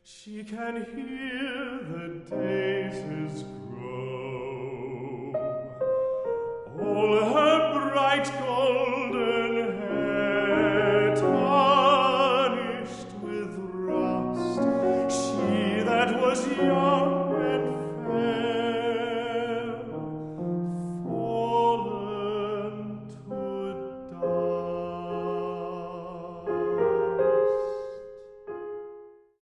She can hear the daisies grow. All her bright golden hair tarnished with rust. She that was young